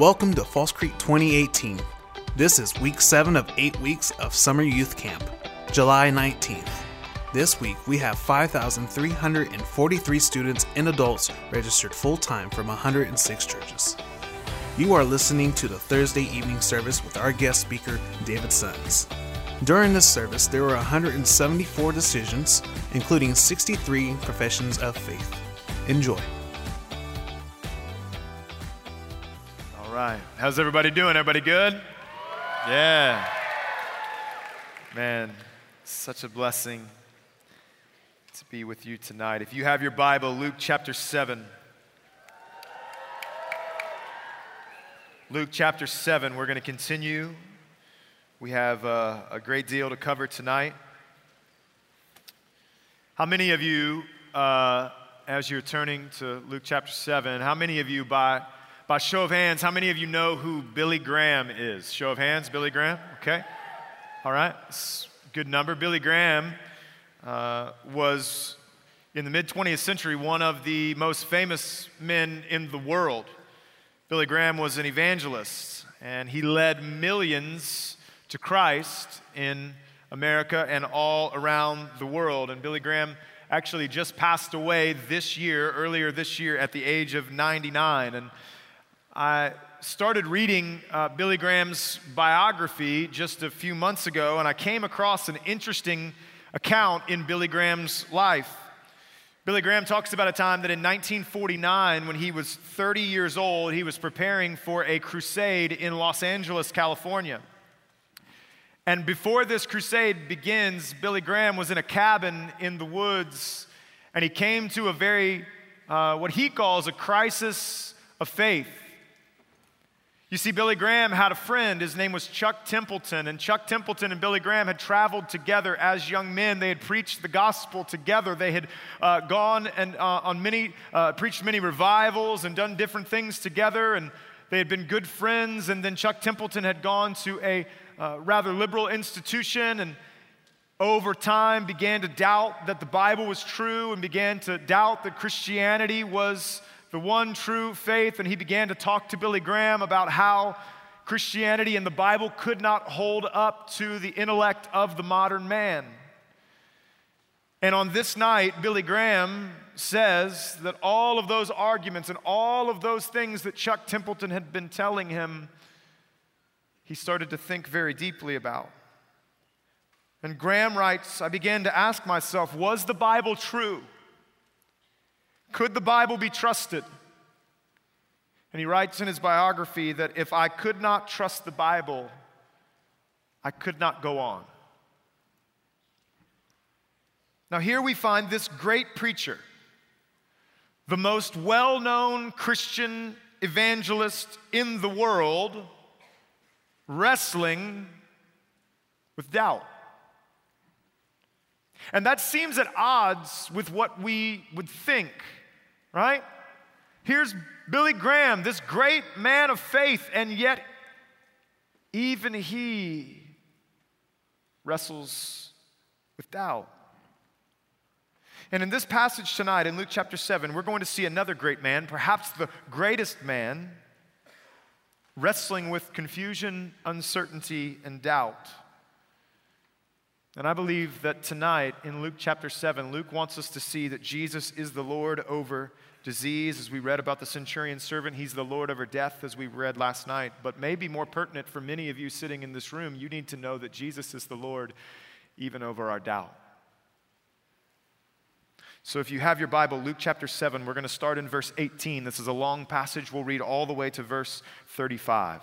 Welcome to Falls Creek 2018. This is week 7 of 8 weeks of Summer Youth Camp, July 19th. This week we have 5,343 students and adults registered full-time from 106 churches. You are listening to the Thursday evening service with our guest speaker, David Sons. During this service, there were 174 decisions, including 63 professions of faith. Enjoy. All right. How's everybody doing? Everybody good? Yeah. Man, such a blessing to be with you tonight. If you have your Bible, Luke chapter 7. Luke chapter 7, we're going to continue. We have a great deal to cover tonight. How many of you, as you're turning to Luke chapter 7, how many of you, by show of hands, how many of you know who Billy Graham is? Show of hands, Billy Graham? Okay. All right. Good number. Billy Graham was, in the mid-20th century, one of the most famous men in the world. Billy Graham was an evangelist, and he led millions to Christ in America and all around the world. And Billy Graham actually just passed away earlier this year at the age of 99. And I started reading Billy Graham's biography just a few months ago, and I came across an interesting account in Billy Graham's life. Billy Graham talks about a time that in 1949, when he was 30 years old, he was preparing for a crusade in Los Angeles, California. And before this crusade begins, Billy Graham was in a cabin in the woods, and he came to a very, what he calls a crisis of faith. You see, Billy Graham had a friend. His name was Chuck Templeton, and Chuck Templeton and Billy Graham had traveled together as young men. They had preached the gospel together. They had gone and preached many revivals and done different things together, and they had been good friends. And then Chuck Templeton had gone to a rather liberal institution, and over time began to doubt that the Bible was true and began to doubt that Christianity was the one true faith. And he began to talk to Billy Graham about how Christianity and the Bible could not hold up to the intellect of the modern man. And on this night, Billy Graham says that all of those arguments and all of those things that Chuck Templeton had been telling him, he started to think very deeply about. And Graham writes, I began to ask myself, was the Bible true? Could the Bible be trusted? And he writes in his biography that if I could not trust the Bible, I could not go on. Now here we find this great preacher, the most well-known Christian evangelist in the world, wrestling with doubt. And that seems at odds with what we would think, right? Here's Billy Graham, this great man of faith, and yet even he wrestles with doubt. And in this passage tonight, in Luke chapter 7, we're going to see another great man, perhaps the greatest man, wrestling with confusion, uncertainty, and doubt. And I believe that tonight in Luke chapter 7, Luke wants us to see that Jesus is the Lord over disease. As we read about the centurion servant, he's the Lord over death, as we read last night. But maybe more pertinent for many of you sitting in this room, you need to know that Jesus is the Lord even over our doubt. So if you have your Bible, Luke chapter 7, we're going to start in verse 18. This is a long passage. We'll read all the way to verse 35.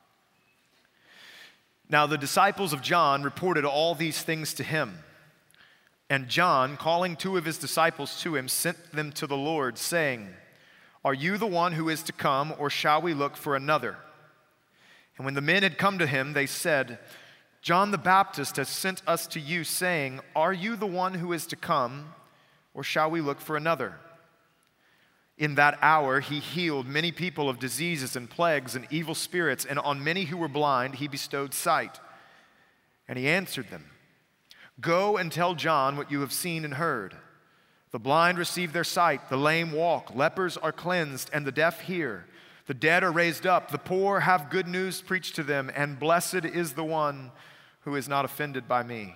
Now the disciples of John reported all these things to him. And John, calling 2 of his disciples to him, sent them to the Lord, saying, Are you the one who is to come, or shall we look for another? And when the men had come to him, they said, John the Baptist has sent us to you, saying, Are you the one who is to come, or shall we look for another? In that hour he healed many people of diseases and plagues and evil spirits, and on many who were blind he bestowed sight. And he answered them, Go and tell John what you have seen and heard. The blind receive their sight, the lame walk, lepers are cleansed, and the deaf hear. The dead are raised up, the poor have good news preached to them, and blessed is the one who is not offended by me."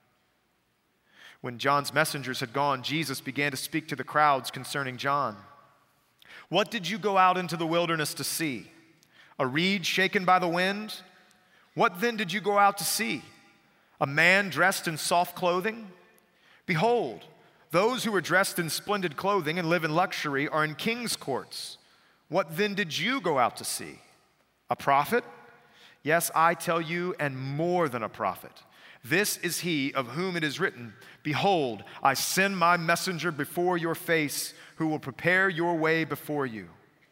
When John's messengers had gone, Jesus began to speak to the crowds concerning John. "What did you go out into the wilderness to see? A reed shaken by the wind? What then did you go out to see? A man dressed in soft clothing? Behold, those who are dressed in splendid clothing and live in luxury are in king's courts. What then did you go out to see? A prophet? Yes, I tell you, and more than a prophet. This is he of whom it is written, 'Behold, I send my messenger before your face, who will prepare your way before you.'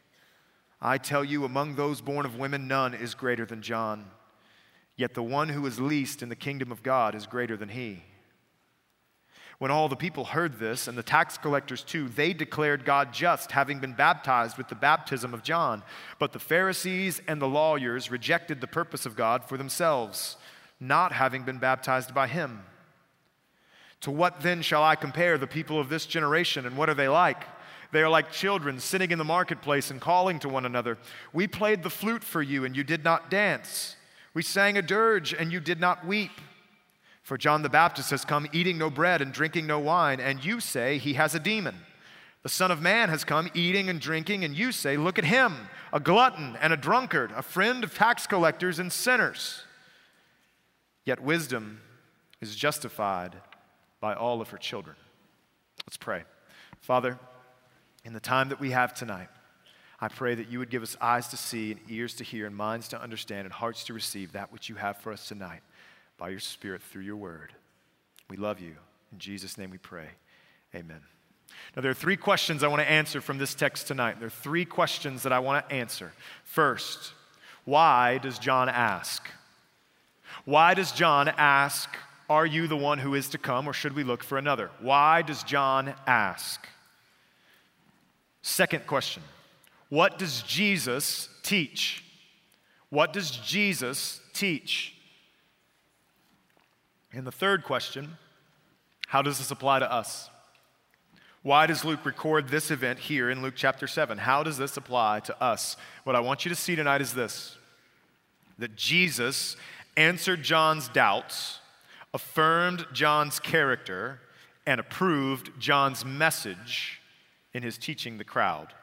I tell you, among those born of women, none is greater than John. Yet the one who is least in the kingdom of God is greater than he." When all the people heard this, and the tax collectors too, they declared God just, having been baptized with the baptism of John. But the Pharisees and the lawyers rejected the purpose of God for themselves, not having been baptized by him. "To what then shall I compare the people of this generation, and what are they like? They are like children sitting in the marketplace and calling to one another. 'We played the flute for you, and you did not dance. We sang a dirge, and you did not weep.' For John the Baptist has come eating no bread and drinking no wine, and you say he has a demon. The Son of Man has come eating and drinking, and you say, 'Look at him, a glutton and a drunkard, a friend of tax collectors and sinners.' Yet wisdom is justified by all of her children." Let's pray. Father, in the time that we have tonight, I pray that you would give us eyes to see and ears to hear and minds to understand and hearts to receive that which you have for us tonight by your Spirit through your word. We love you. In Jesus' name we pray. Amen. Now, there are three questions I want to answer from this text tonight. There are three questions that I want to answer. First, why does John ask? Why does John ask, "Are you the one who is to come, or should we look for another?" Why does John ask? Second question, what does Jesus teach? What does Jesus teach? And the third question, how does this apply to us? Why does Luke record this event here in Luke chapter 7? How does this apply to us? What I want you to see tonight is this, that Jesus answered John's doubts, affirmed John's character, and approved John's message in his teaching the crowd.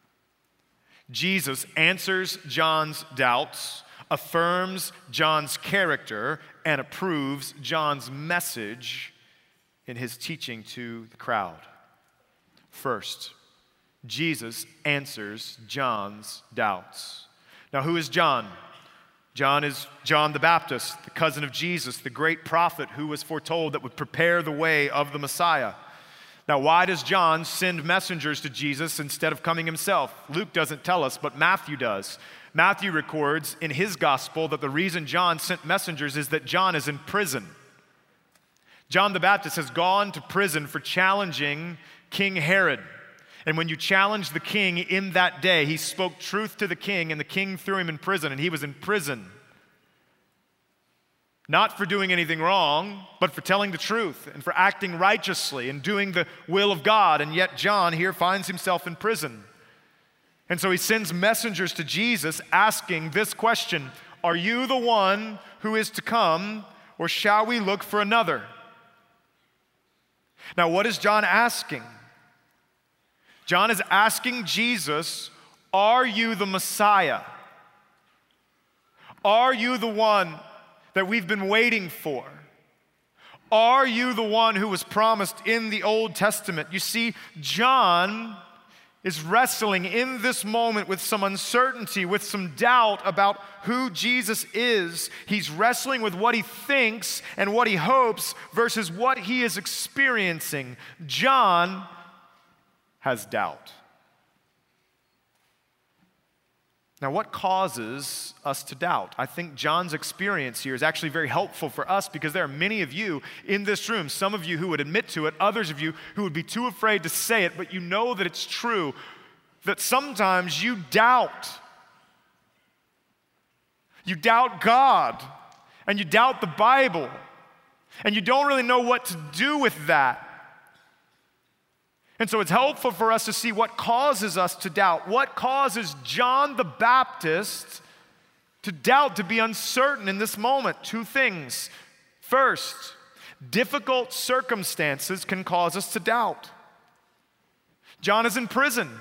Jesus answers John's doubts, affirms John's character, and approves John's message in his teaching to the crowd. First, Jesus answers John's doubts. Now, who is John? John is John the Baptist, the cousin of Jesus, the great prophet who was foretold that would prepare the way of the Messiah. Now, why does John send messengers to Jesus instead of coming himself? Luke doesn't tell us, but Matthew does. Matthew records in his gospel that the reason John sent messengers is that John is in prison. John the Baptist has gone to prison for challenging King Herod. And when you challenge the king in that day, he spoke truth to the king, and the king threw him in prison, and he was in prison. Not for doing anything wrong, but for telling the truth and for acting righteously and doing the will of God. And yet John here finds himself in prison. And so he sends messengers to Jesus asking this question, "Are you the one who is to come, or shall we look for another?" Now, what is John asking? John is asking Jesus, "Are you the Messiah? Are you the one that we've been waiting for? Are you the one who was promised in the Old Testament?" You see, John is wrestling in this moment with some uncertainty, with some doubt about who Jesus is. He's wrestling with what he thinks and what he hopes versus what he is experiencing. John has doubt. Now, what causes us to doubt? I think John's experience here is actually very helpful for us because there are many of you in this room, some of you who would admit to it, others of you who would be too afraid to say it, but you know that it's true, that sometimes you doubt. You doubt God, and you doubt the Bible, and you don't really know what to do with that. And so it's helpful for us to see what causes us to doubt. What causes John the Baptist to doubt, to be uncertain in this moment? Two things. First, difficult circumstances can cause us to doubt. John is in prison.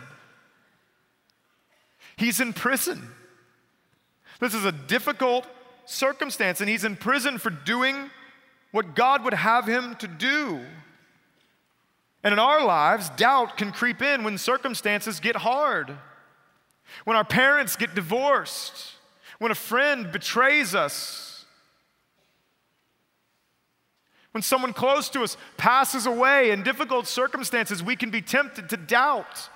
He's in prison. This is a difficult circumstance, and he's in prison for doing what God would have him to do. And in our lives, doubt can creep in when circumstances get hard, when our parents get divorced, when a friend betrays us, when someone close to us passes away. In difficult circumstances, we can be tempted to doubt.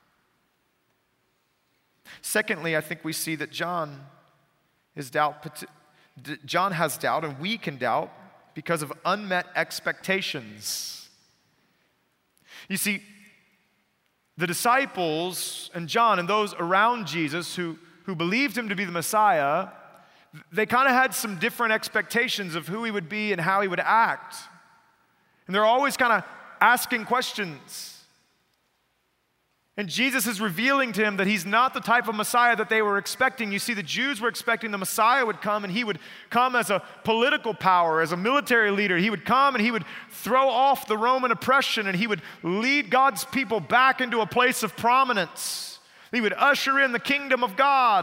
Secondly, I think we see that John has doubt, and we can doubt because of unmet expectations. You see, the disciples and John and those around Jesus who believed him to be the Messiah, they kind of had some different expectations of who he would be and how he would act. And they're always kind of asking questions. And Jesus is revealing to him that he's not the type of Messiah that they were expecting. You see, the Jews were expecting the Messiah would come, and he would come as a political power, as a military leader. He would come and he would throw off the Roman oppression, and he would lead God's people back into a place of prominence. He would usher in the kingdom of God.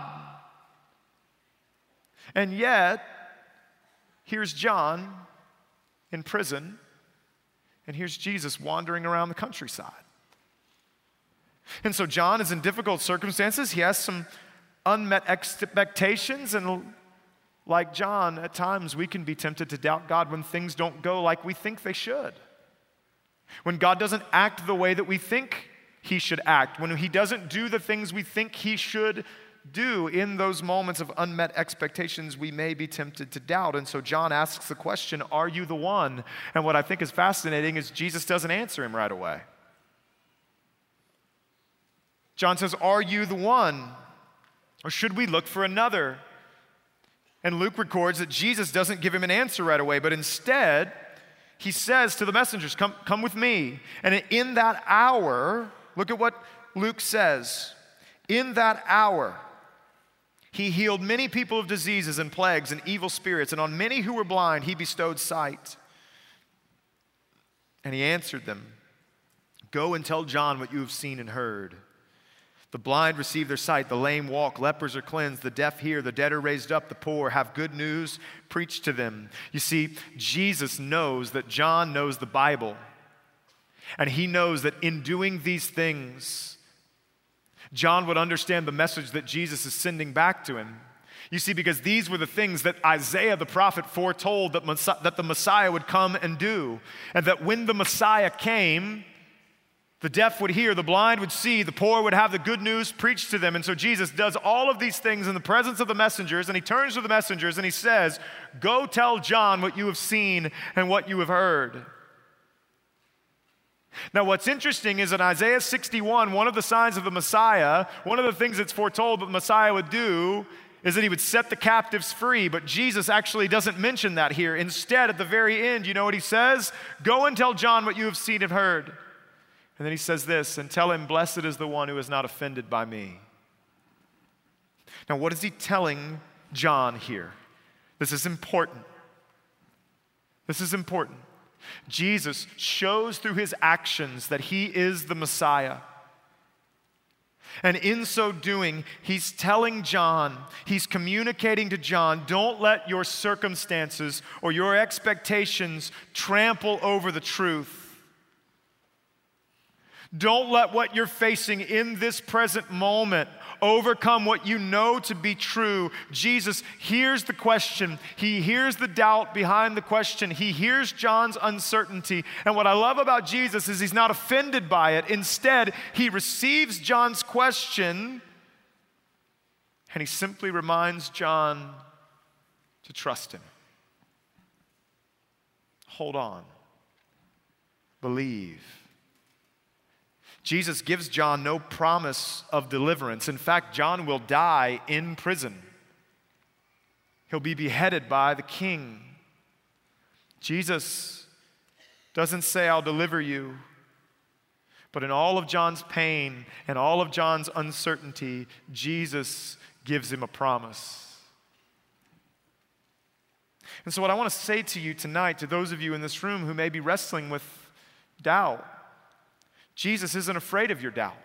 And yet, here's John in prison, and here's Jesus wandering around the countryside. And so John is in difficult circumstances. He has some unmet expectations, and like John, at times we can be tempted to doubt God when things don't go like we think they should. When God doesn't act the way that we think he should act, when he doesn't do the things we think he should do. In those moments of unmet expectations, we may be tempted to doubt. And so John asks the question, are you the one? And what I think is fascinating is Jesus doesn't answer him right away. John says, are you the one? Or should we look for another? And Luke records that Jesus doesn't give him an answer right away, but instead, he says to the messengers, come with me. And in that hour, look at what Luke says. In that hour, he healed many people of diseases and plagues and evil spirits, and on many who were blind, he bestowed sight. And he answered them, go and tell John what you have seen and heard. The blind receive their sight, the lame walk, lepers are cleansed, the deaf hear, the dead are raised up, the poor have good news preached to them. You see, Jesus knows that John knows the Bible, and he knows that in doing these things, John would understand the message that Jesus is sending back to him. You see, because these were the things that Isaiah the prophet foretold that the Messiah would come and do, and that when the Messiah came, the deaf would hear, the blind would see, the poor would have the good news preached to them. And so Jesus does all of these things in the presence of the messengers, and he turns to the messengers and he says, go tell John what you have seen and what you have heard. Now, what's interesting is in Isaiah 61, one of the signs of the Messiah, one of the things that's foretold that the Messiah would do is that he would set the captives free, but Jesus actually doesn't mention that here. Instead, at the very end, you know what he says? Go and tell John what you have seen and heard. And then he says this, and tell him, blessed is the one who is not offended by me. Now, what is he telling John here? This is important. This is important. Jesus shows through his actions that he is the Messiah. And in so doing, he's telling John, he's communicating to John, don't let your circumstances or your expectations trample over the truth. Don't let what you're facing in this present moment overcome what you know to be true. Jesus hears the question. He hears the doubt behind the question. He hears John's uncertainty. And what I love about Jesus is he's not offended by it. Instead, he receives John's question and he simply reminds John to trust him. Hold on. Believe. Jesus gives John no promise of deliverance. In fact, John will die in prison. He'll be beheaded by the king. Jesus doesn't say, I'll deliver you, But in all of John's pain and all of John's uncertainty, Jesus gives him a promise. And so what I want to say to you tonight, to those of you in this room who may be wrestling with doubt, Jesus isn't afraid of your doubt.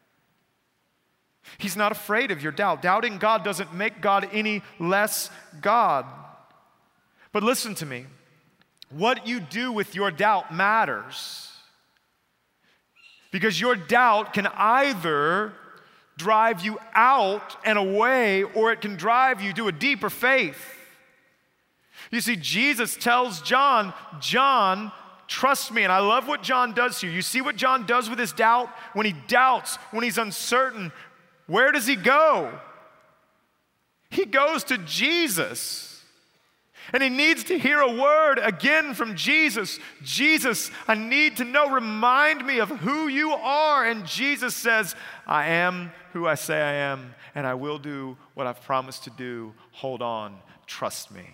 He's not afraid of your doubt. Doubting God doesn't make God any less God. But listen to me. What you do with your doubt matters. Because your doubt can either drive you out and away, or it can drive you to a deeper faith. You see, Jesus tells John, John, trust me. And I love what John does here. You see what John does with his doubt? When he doubts, when he's uncertain, where does he go? He goes to Jesus. And he needs to hear a word again from Jesus. Jesus, I need to know, remind me of who you are. And Jesus says, I am who I say I am, and I will do what I've promised to do. Hold on, trust me.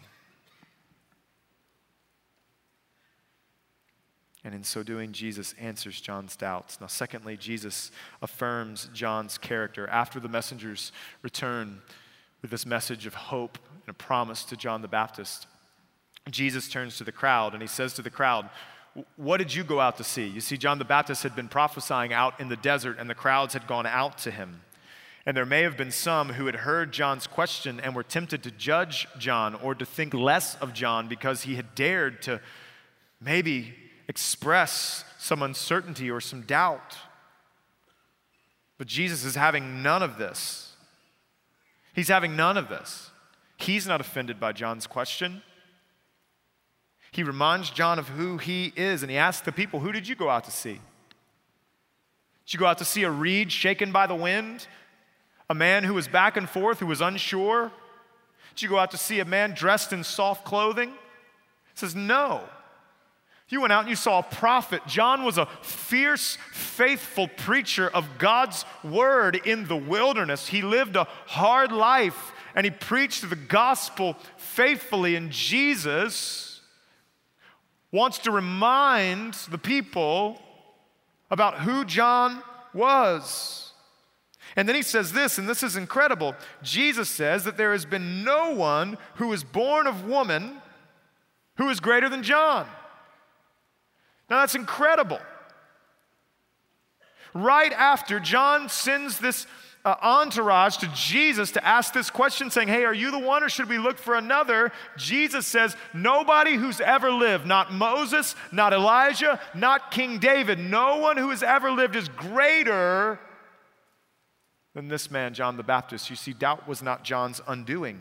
And in so doing, Jesus answers John's doubts. Now, secondly, Jesus affirms John's character. After the messengers return with this message of hope and a promise to John the Baptist, Jesus turns to the crowd and he says to the crowd, what did you go out to see? You see, John the Baptist had been prophesying out in the desert and the crowds had gone out to him. And there may have been some who had heard John's question and were tempted to judge John or to think less of John because he had dared to maybe express some uncertainty or some doubt. But Jesus is having none of this. He's having none of this. He's not offended by John's question. He reminds John of who he is, and he asks the people, who did you go out to see? Did you go out to see a reed shaken by the wind? A man who was back and forth, who was unsure? Did you go out to see a man dressed in soft clothing? He says, no. You went out and you saw a prophet. John was a fierce, faithful preacher of God's word in the wilderness. He lived a hard life and he preached the gospel faithfully. And Jesus wants to remind the people about who John was. And then he says this, and this is incredible. Jesus says that there has been no one who is born of woman who is greater than John. Now that's incredible. Right after John sends this entourage to Jesus to ask this question, saying, hey, are you the one or should we look for another? Jesus says, nobody who's ever lived, not Moses, not Elijah, not King David, no one who has ever lived is greater than this man, John the Baptist. You see, doubt was not John's undoing.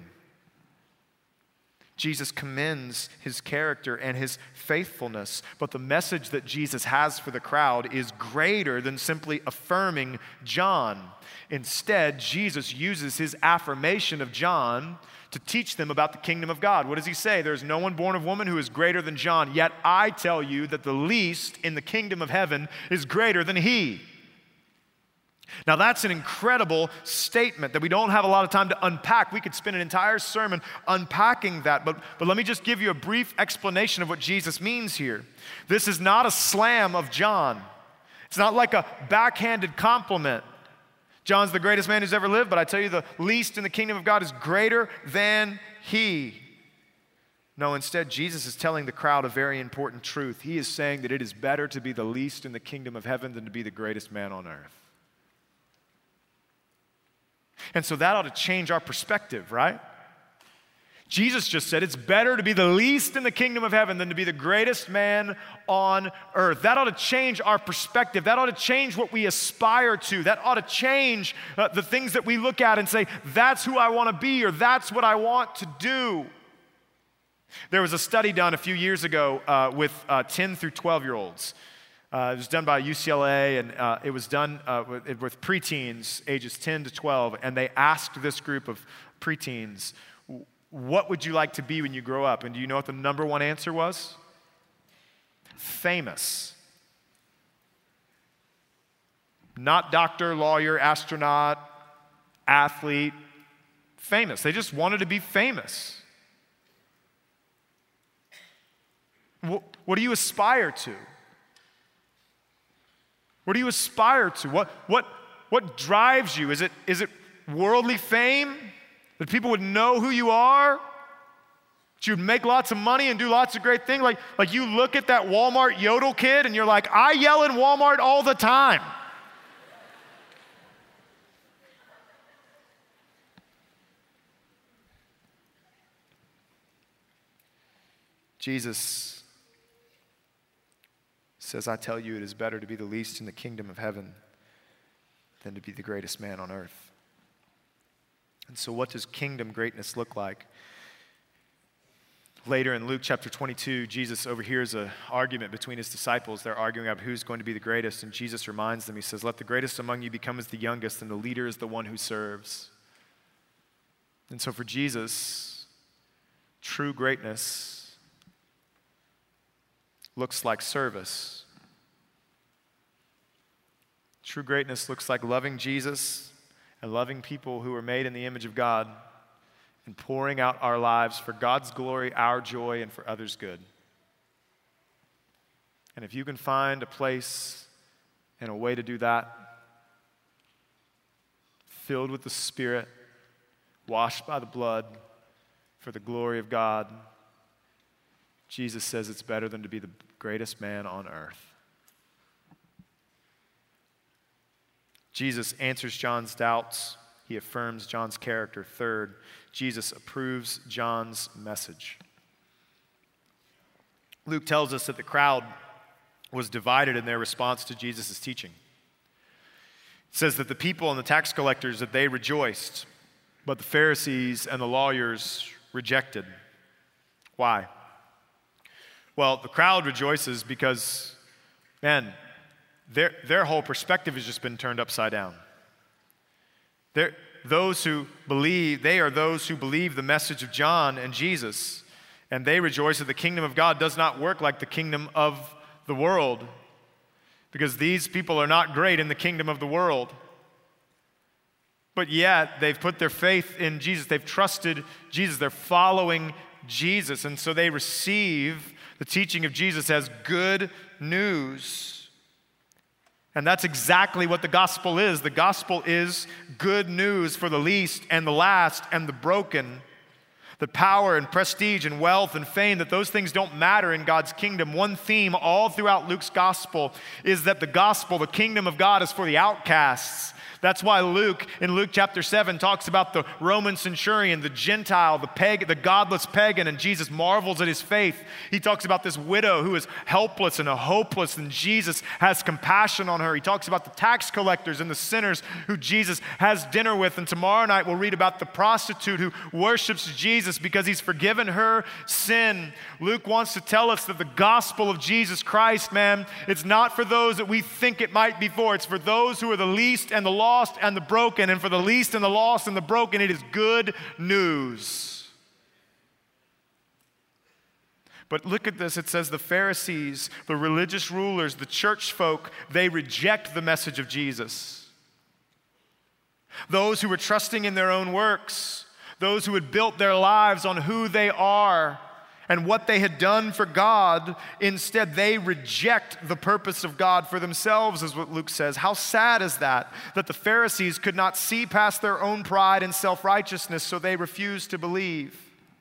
Jesus commends his character and his faithfulness, but the message that Jesus has for the crowd is greater than simply affirming John. Instead, Jesus uses his affirmation of John to teach them about the kingdom of God. What does he say? There's no one born of woman who is greater than John, yet I tell you that the least in the kingdom of heaven is greater than he. Now that's an incredible statement that we don't have a lot of time to unpack. We could spend an entire sermon unpacking that, but let me just give you a brief explanation of what Jesus means here. This is not a slam of John. It's not like a backhanded compliment. John's the greatest man who's ever lived, but I tell you the least in the kingdom of God is greater than he. No, instead, Jesus is telling the crowd a very important truth. He is saying that it is better to be the least in the kingdom of heaven than to be the greatest man on earth. And so that ought to change our perspective, right? Jesus just said it's better to be the least in the kingdom of heaven than to be the greatest man on earth. That ought to change our perspective. That ought to change what we aspire to. That ought to change the things that we look at and say, that's who I want to be, or that's what I want to do. There was a study done a few years ago with 10 through 12-year-olds. It was done by UCLA, and it was done with preteens, ages 10 to 12, and they asked this group of preteens, what would you like to be when you grow up? And do you know what the number one answer was? Famous. Not doctor, lawyer, astronaut, athlete. Famous. They just wanted to be famous. What do you aspire to? What do you aspire to? What drives you? Is it worldly fame? That people would know who you are? That you'd make lots of money and do lots of great things? Like you look at that Walmart yodel kid and you're like, I yell in Walmart all the time. Jesus says, I tell you, it is better to be the least in the kingdom of heaven than to be the greatest man on earth. And so what does kingdom greatness look like? Later in Luke chapter 22, Jesus overhears an argument between his disciples. They're arguing about who's going to be the greatest, and Jesus reminds them, he says, let the greatest among you become as the youngest, and the leader is the one who serves. And so for Jesus, true greatness looks like service. True greatness looks like loving Jesus and loving people who are made in the image of God and pouring out our lives for God's glory, our joy, and for others' good. And if you can find a place and a way to do that, filled with the Spirit, washed by the blood, for the glory of God, Jesus says it's better than to be the greatest man on earth. Jesus answers John's doubts. He affirms John's character. Third, Jesus approves John's message. Luke tells us that the crowd was divided in their response to Jesus' teaching. It says that the people and the tax collectors, that they rejoiced, but the Pharisees and the lawyers rejected. Why? Well, the crowd rejoices because, man, their whole perspective has just been turned upside down. Those who believe, they are those who believe the message of John and Jesus, and they rejoice that the kingdom of God does not work like the kingdom of the world, because these people are not great in the kingdom of the world. But yet, they've put their faith in Jesus. They've trusted Jesus. They're following Jesus, and so they receive the teaching of Jesus as good news. And that's exactly what the gospel is. The gospel is good news for the least and the last and the broken. The power and prestige and wealth and fame, that those things don't matter in God's kingdom. One theme all throughout Luke's gospel is that the gospel, the kingdom of God, is for the outcasts. That's why Luke, in Luke chapter 7, talks about the Roman centurion, the Gentile, the godless pagan, and Jesus marvels at his faith. He talks about this widow who is helpless and hopeless, and Jesus has compassion on her. He talks about the tax collectors and the sinners who Jesus has dinner with. And tomorrow night we'll read about the prostitute who worships Jesus because he's forgiven her sin. Luke wants to tell us that the gospel of Jesus Christ, man, it's not for those that we think it might be for. It's for those who are the least and the lost and the broken, and for the least and the lost and the broken, it is good news. But look at this, it says the Pharisees, the religious rulers, the church folk, they reject the message of Jesus. Those who were trusting in their own works, those who had built their lives on who they are and what they had done for God, instead they reject the purpose of God for themselves, is what Luke says. How sad is that the Pharisees could not see past their own pride and self-righteousness, so they refused to believe.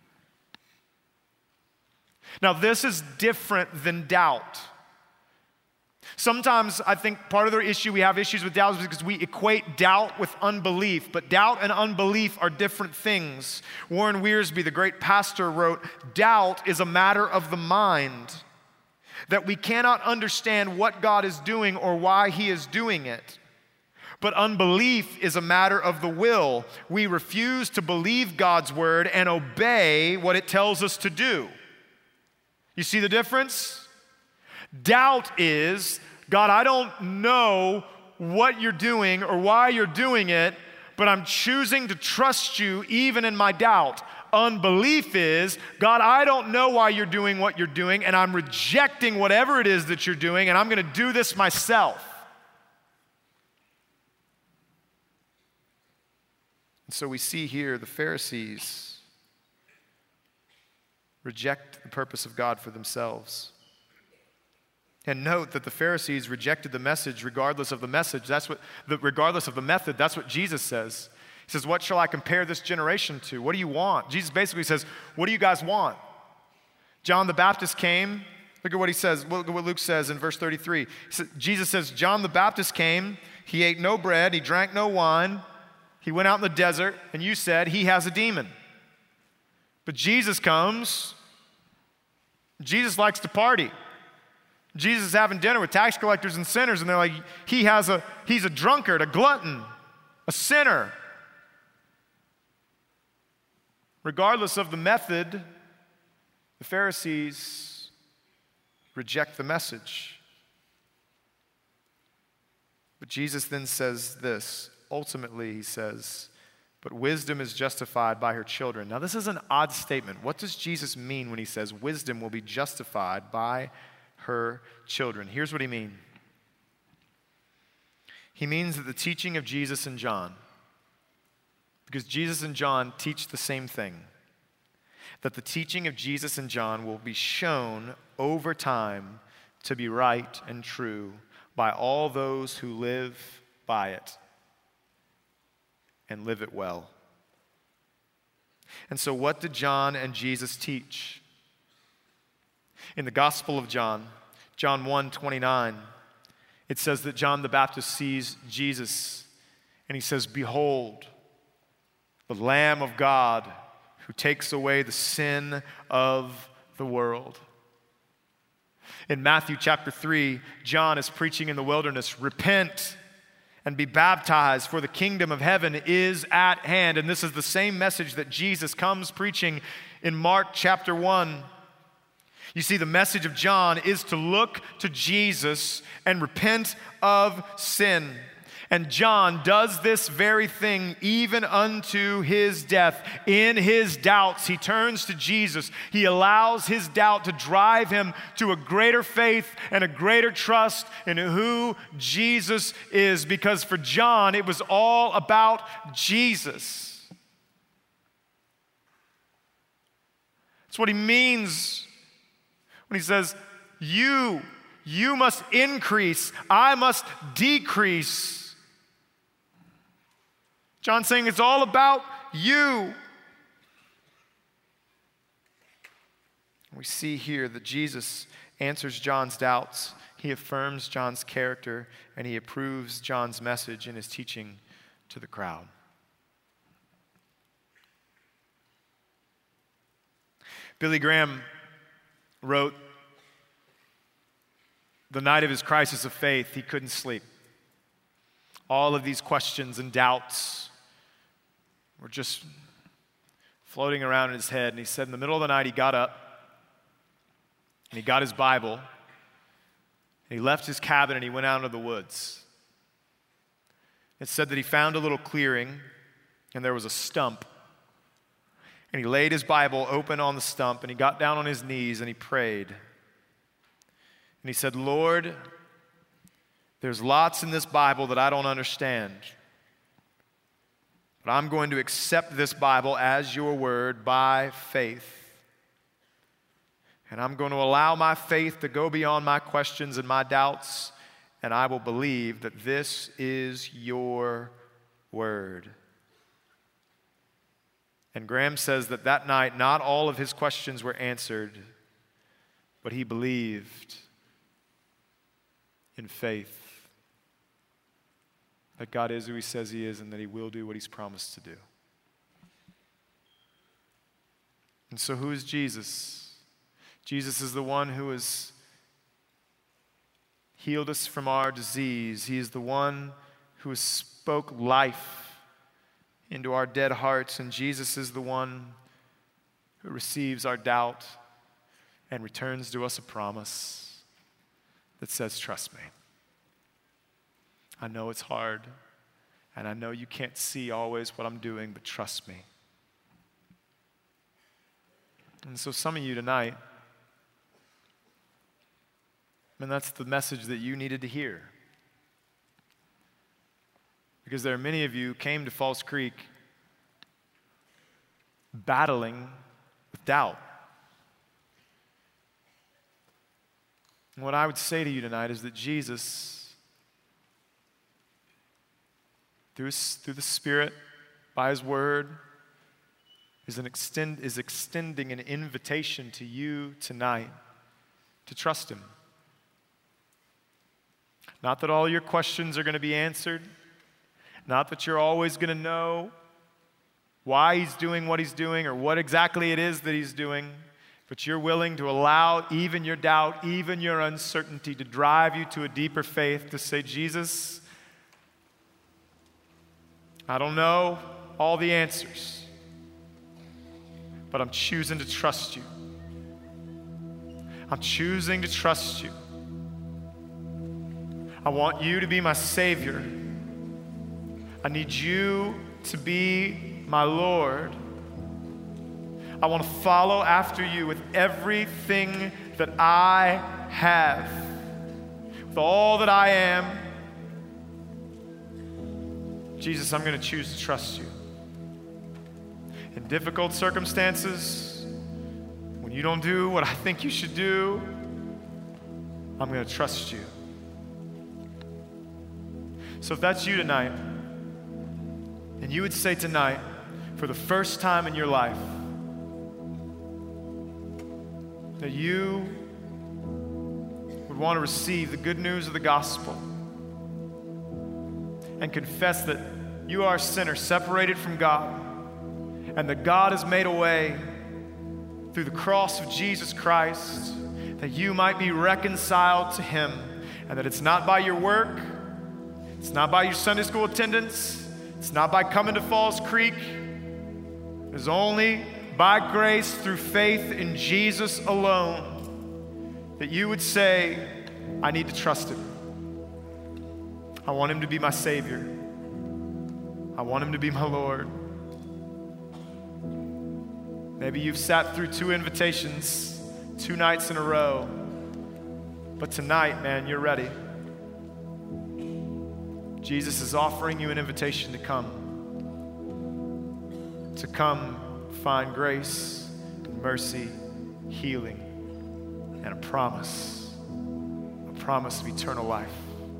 Now, this is different than doubt. Sometimes I think part of the issue we have issues with doubt is because we equate doubt with unbelief, but doubt and unbelief are different things. Warren Wiersbe, the great pastor, wrote, "Doubt is a matter of the mind, that we cannot understand what God is doing or why he is doing it. But unbelief is a matter of the will. We refuse to believe God's word and obey what it tells us to do." You see the difference? Doubt is, God, I don't know what you're doing or why you're doing it, but I'm choosing to trust you even in my doubt. Unbelief is, God, I don't know why you're doing what you're doing, and I'm rejecting whatever it is that you're doing, and I'm going to do this myself. And so we see here the Pharisees reject the purpose of God for themselves. And note that the Pharisees rejected the message regardless of the message. Regardless of the method, that's what Jesus says. He says, what shall I compare this generation to? What do you want? Jesus basically says, what do you guys want? John the Baptist came. Look at what he says. Look at what Luke says in verse 33. Jesus says, John the Baptist came. He ate no bread. He drank no wine. He went out in the desert, and you said, he has a demon. But Jesus comes. Jesus likes to party. Jesus is having dinner with tax collectors and sinners, and they're like, he's a drunkard, a glutton, a sinner. Regardless of the method, the Pharisees reject the message. But Jesus then says this. Ultimately, he says, but wisdom is justified by her children. Now, this is an odd statement. What does Jesus mean when he says wisdom will be justified by her children? Here's what he means. He means that the teaching of Jesus and John, because Jesus and John teach the same thing, that the teaching of Jesus and John will be shown over time to be right and true by all those who live by it and live it well. And so what did John and Jesus teach? In the Gospel of John, John 1:29, it says that John the Baptist sees Jesus and he says, behold, the Lamb of God who takes away the sin of the world. In Matthew chapter 3, John is preaching in the wilderness, repent and be baptized, for the kingdom of heaven is at hand. And this is the same message that Jesus comes preaching in Mark chapter 1. You see, the message of John is to look to Jesus and repent of sin. And John does this very thing even unto his death. In his doubts, he turns to Jesus. He allows his doubt to drive him to a greater faith and a greater trust in who Jesus is. Because for John, it was all about Jesus. That's what he means when he says, you must increase, I must decrease. John's saying it's all about you. We see here that Jesus answers John's doubts. He affirms John's character, and he approves John's message in his teaching to the crowd. Billy Graham wrote, the night of his crisis of faith, he couldn't sleep. All of these questions and doubts were just floating around in his head. And he said in the middle of the night, he got up and he got his Bible and he left his cabin and he went out into the woods. It said that he found a little clearing and there was a stump. And he laid his Bible open on the stump and he got down on his knees and he prayed. And he said, Lord, there's lots in this Bible that I don't understand. But I'm going to accept this Bible as your word by faith. And I'm going to allow my faith to go beyond my questions and my doubts, and I will believe that this is your word. And Graham says that that night, not all of his questions were answered, but he believed in faith that God is who he says he is and that he will do what he's promised to do. And so who is Jesus? Jesus is the one who has healed us from our disease. He is the one who has spoke life into our dead hearts. And Jesus is the one who receives our doubt and returns to us a promise that says, trust me. I know it's hard, and I know you can't see always what I'm doing, but trust me. And so some of you tonight, that's the message that you needed to hear. Because there are many of you who came to Falls Creek battling with doubt. And what I would say to you tonight is that Jesus, through the Spirit, by His Word, is extending an invitation to you tonight to trust Him. Not that all your questions are going to be answered, not that you're always going to know why He's doing what He's doing or what exactly it is that He's doing, but you're willing to allow even your doubt, even your uncertainty to drive you to a deeper faith, to say, Jesus, I don't know all the answers, but I'm choosing to trust you. I'm choosing to trust you. I want you to be my Savior. I need you to be my Lord. I want to follow after you with everything that I have, with all that I am. Jesus, I'm going to choose to trust you. In difficult circumstances, when you don't do what I think you should do, I'm going to trust you. So if that's you tonight, and you would say tonight, for the first time in your life, that you would want to receive the good news of the gospel and confess that you are a sinner separated from God, and that God has made a way through the cross of Jesus Christ that you might be reconciled to Him, and that it's not by your work, it's not by your Sunday school attendance, it's not by coming to Falls Creek, it's only by grace through faith in Jesus alone that you would say, I need to trust Him. I want Him to be my Savior. I want Him to be my Lord. Maybe you've sat through 2 invitations, 2 nights in a row, but tonight, man, you're ready. Jesus is offering you an invitation to come find grace, mercy, healing, and a promise of eternal life.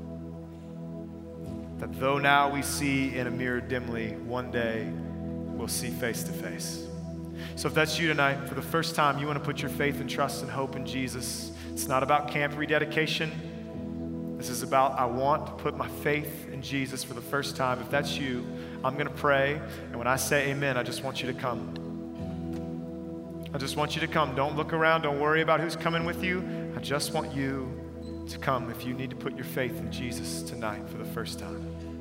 That though now we see in a mirror dimly, one day we'll see face to face. So if that's you tonight, for the first time, you want to put your faith and trust and hope in Jesus. It's not about camp rededication. This is about, I want to put my faith in Jesus for the first time. If that's you, I'm going to pray. And when I say amen, I just want you to come. I just want you to come. Don't look around. Don't worry about who's coming with you. I just want you to come if you need to put your faith in Jesus tonight for the first time.